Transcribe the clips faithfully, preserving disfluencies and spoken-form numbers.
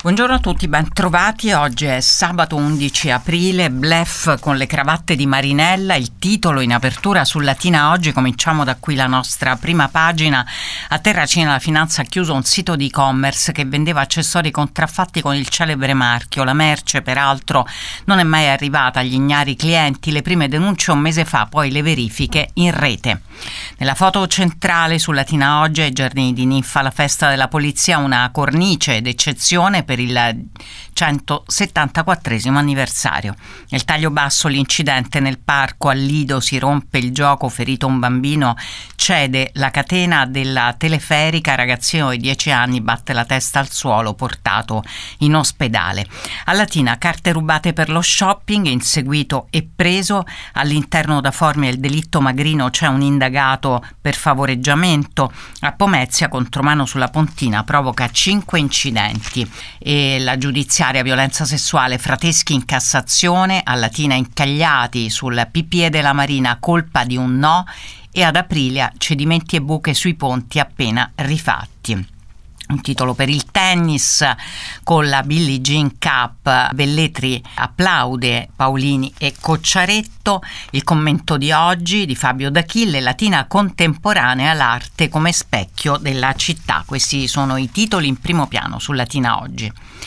Buongiorno a tutti, ben trovati. Oggi è sabato undici aprile, bluff con le cravatte di Marinella, il titolo in apertura su Latina Oggi. Cominciamo da qui la nostra prima pagina. A Terracina la Finanza ha chiuso un sito di e-commerce che vendeva accessori contraffatti con il celebre marchio. La merce, peraltro, non è mai arrivata agli ignari clienti. Le prime denunce un mese fa, poi le verifiche in rete. Nella foto centrale su Latina Oggi ai Giardini di Ninfa, la festa della polizia, una cornice d'eccezione per il centosettantaquattresimo anniversario. Nel taglio basso l'incidente nel parco al Lido, si rompe il gioco, ferito un bambino, cede la catena della teleferica, ragazzino di dieci anni batte la testa al suolo, portato in ospedale. A Latina carte rubate per lo shopping, inseguito e preso. All'interno da Formia il delitto Magrino, c'è un indagato per favoreggiamento. A Pomezia contromano sulla Pontina provoca cinque incidenti. E la giudiziaria violenza sessuale, Frateschi in Cassazione, a Latina incagliati sul P P E della Marina, colpa di un no, e ad Aprilia cedimenti e buche sui ponti appena rifatti. Un titolo per il tennis con la Billie Jean Cup, Velletri applaude Paolini e Cocciaretto. Il commento di oggi di Fabio D'Achille, Latina contemporanea, l'arte come specchio della città. Questi sono i titoli in primo piano su Latina Oggi.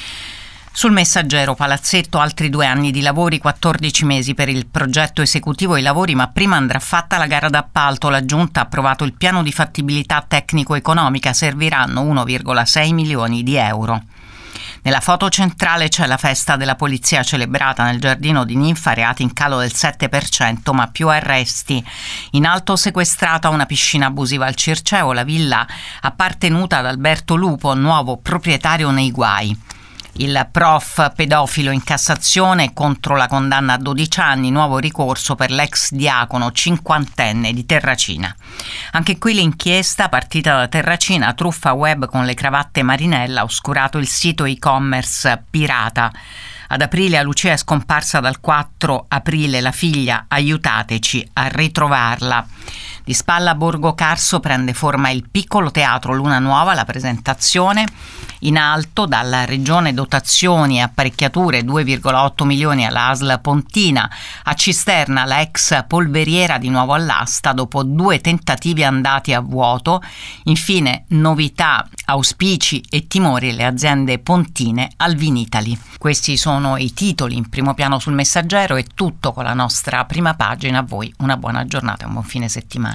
Sul Messaggero, Palazzetto, altri due anni di lavori, quattordici mesi per il progetto esecutivo e i lavori, ma prima andrà fatta la gara d'appalto. La Giunta ha approvato il piano di fattibilità tecnico-economica, serviranno uno virgola sei milioni di euro. Nella foto centrale c'è la festa della polizia celebrata nel giardino di Ninfa, reati in calo del sette per cento ma più arresti. In alto sequestrata una piscina abusiva al Circeo, la villa appartenuta ad Alberto Lupo, nuovo proprietario nei guai. Il prof pedofilo in Cassazione contro la condanna a dodici anni, nuovo ricorso per l'ex diacono cinquantenne di Terracina. Anche qui l'inchiesta, partita da Terracina, truffa web con le cravatte Marinella, ha oscurato il sito e-commerce pirata. Ad Aprilia Lucia è scomparsa dal quattro aprile, la figlia, aiutateci a ritrovarla. Di spalla a Borgo Carso prende forma il piccolo teatro Luna Nuova, la presentazione. In alto dalla regione dotazioni e apparecchiature due virgola otto milioni alla A S L Pontina. A Cisterna la ex polveriera di nuovo all'asta dopo due tentativi andati a vuoto. Infine novità, auspici e timori le aziende pontine al Vinitali. Questi sono i titoli in primo piano sul Messaggero. È tutto con la nostra prima pagina. A voi una buona giornata e un buon fine settimana.